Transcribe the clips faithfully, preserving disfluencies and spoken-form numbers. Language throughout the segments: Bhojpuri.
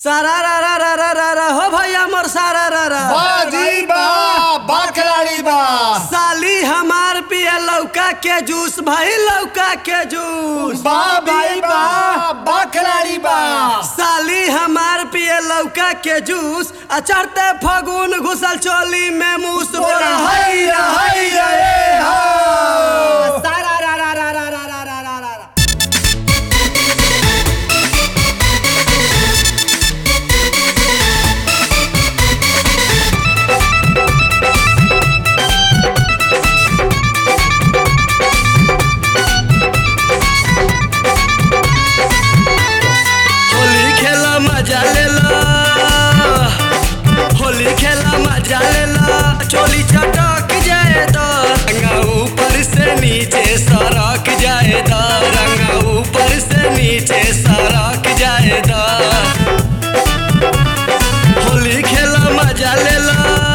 सारा रा रा रा रा रा रा हो भैया मोर सारा रा रा बाजी बा बा खिलाड़ी बा साली हमार पिए लौका के जूस भाई लौका के जूस बा भाई बा बा खिलाड़ी बा साली हमार पिए लौका के जूस अचरते फगुन घुसल चोली में मूस बोला हैया हैया ए हा सारा रा रा रा रा रा रा रा रा रा होली खेला मजा लेला होली खेला मजा लेला चोली चटक जाए तो रंगा ऊपर से नीचे सरक जाए तो रंगा ऊपर से नीचे सरक जाए तो होली खेला मजा लेला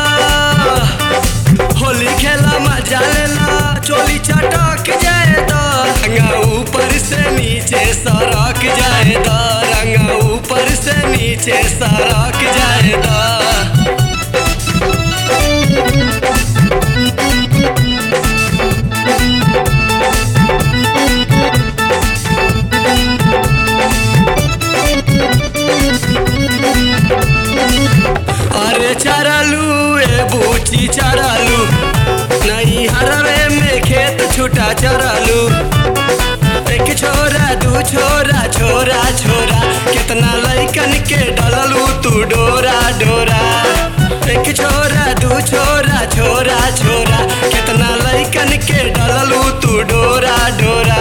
होली खेला मजा लेला चोली चटक जाए तो रंगा ऊपर से नीचे सरक जाए तो रंगा ऊपर से नीचे सरक जाए तो अरे चरलू ए बूची चरलू नहीं हरवे में खेत छुटा चरलू एक छोरा दू छोरा छोरा छोरा कितना लइकन के डललू तू डोरा डोरा एक छोरा दू छोरा छोरा छोरा कितना लइकन के डललू तू डोरा डोरा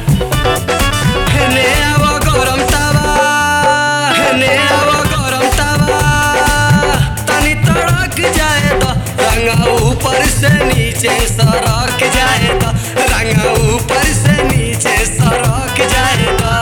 हेने आवो गरम तावा हेने आवो गरम तावा तनी तड़क जाए तो रंगा ऊपर से नीचे सरक जाए तो रंगा ऊपर से नीचे सरक जाए तो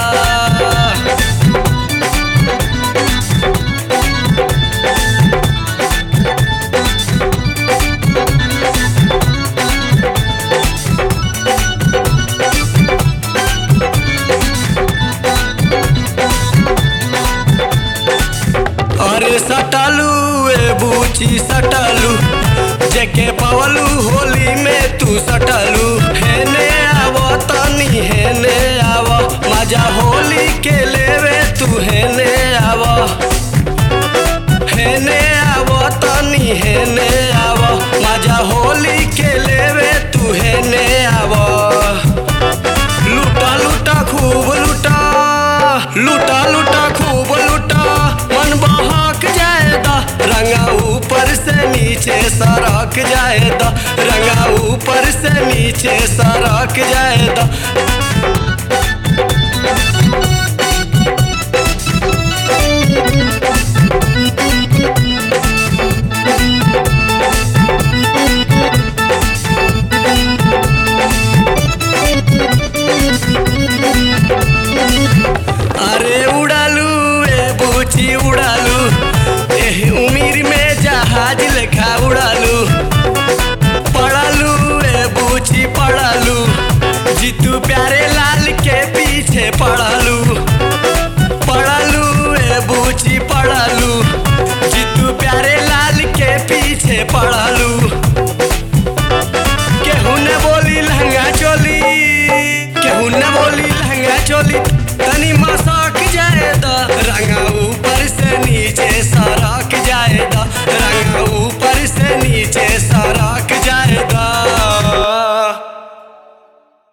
अरे सटालू ए बूची सटालू जेके पवलू होली में तू सटालू हेने आवो तनी हेने आवो मजा होली के लेवे तू हेने आवो हेने आवो तनी हेने आवो मजा होली के लेवे तू हेने आवो लूटा लूटा खूब लूटा लूटा लूटा खूब लूटा मन बहक जाए दा रंगा ऊपर से नीचे सरक जाए दा रंगा ऊपर से नीचे सरक जाए दा अरे उड़ालू ए बूची